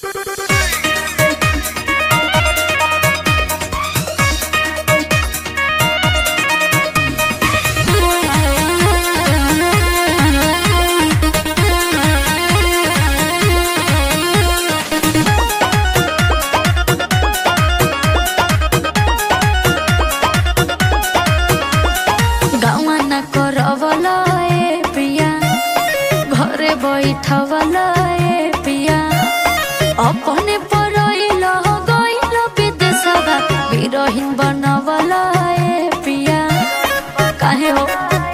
बैठवला पिया अपने परइल गइल विदेशवा बिरहिन बनवला पिया काहे हो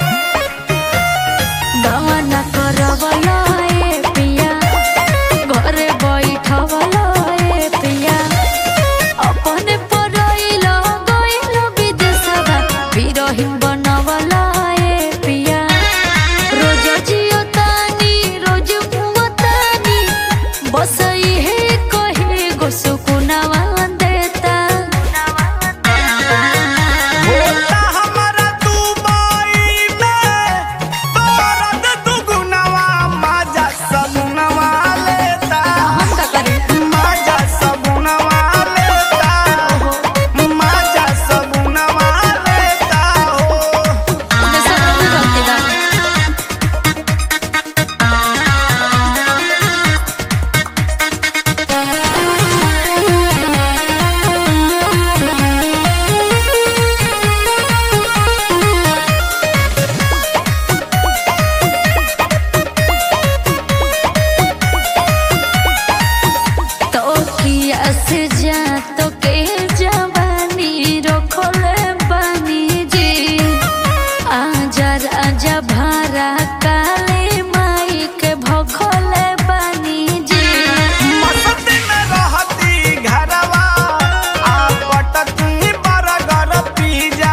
गवना करवला पिया घरे बैठवला पिया अपने परइल गइल विदेशवा बिरहिन बनवला पिया रोज जियो बस ये कहे गो सुकुनवा देता होता हमारा दुबई में दर्द दुगुनवा मजा सगुनवा लेता मजा सगुनवा लेता मजा सगुनवा लेता से जा तो के जवानी रोखले बानी जी आजा राजा भारा काले माई के भोखले बानी जी मस्ती में रहती घरवा आपटती बरगर पिजा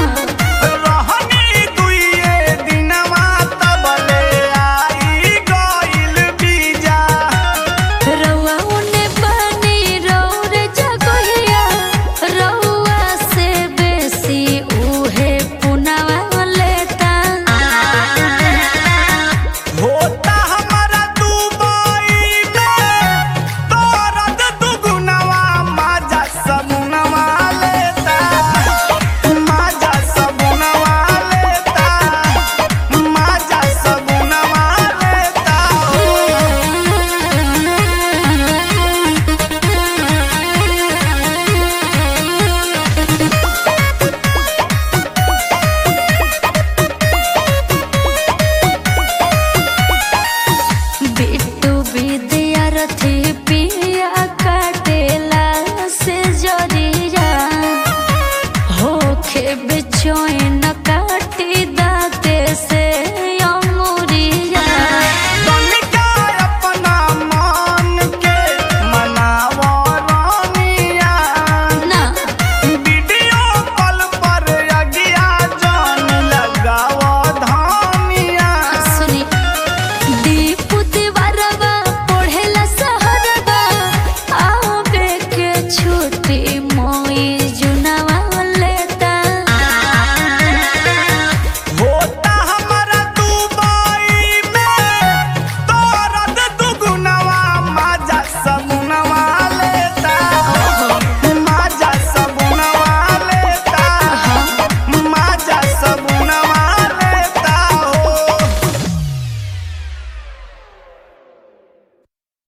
रहनी दुइये दिनवा तबले आई गइल बीजा रउआ उने बानी रौर जगहिया रउआ से बेसी उहे पुनवा लेता होता हमारा दुबई में दर्द दुगुनवा मजा सगुनवा लेता मजा सगुनवा लेता मजा सगुनवा लेता बिट्टू विद्यार्थी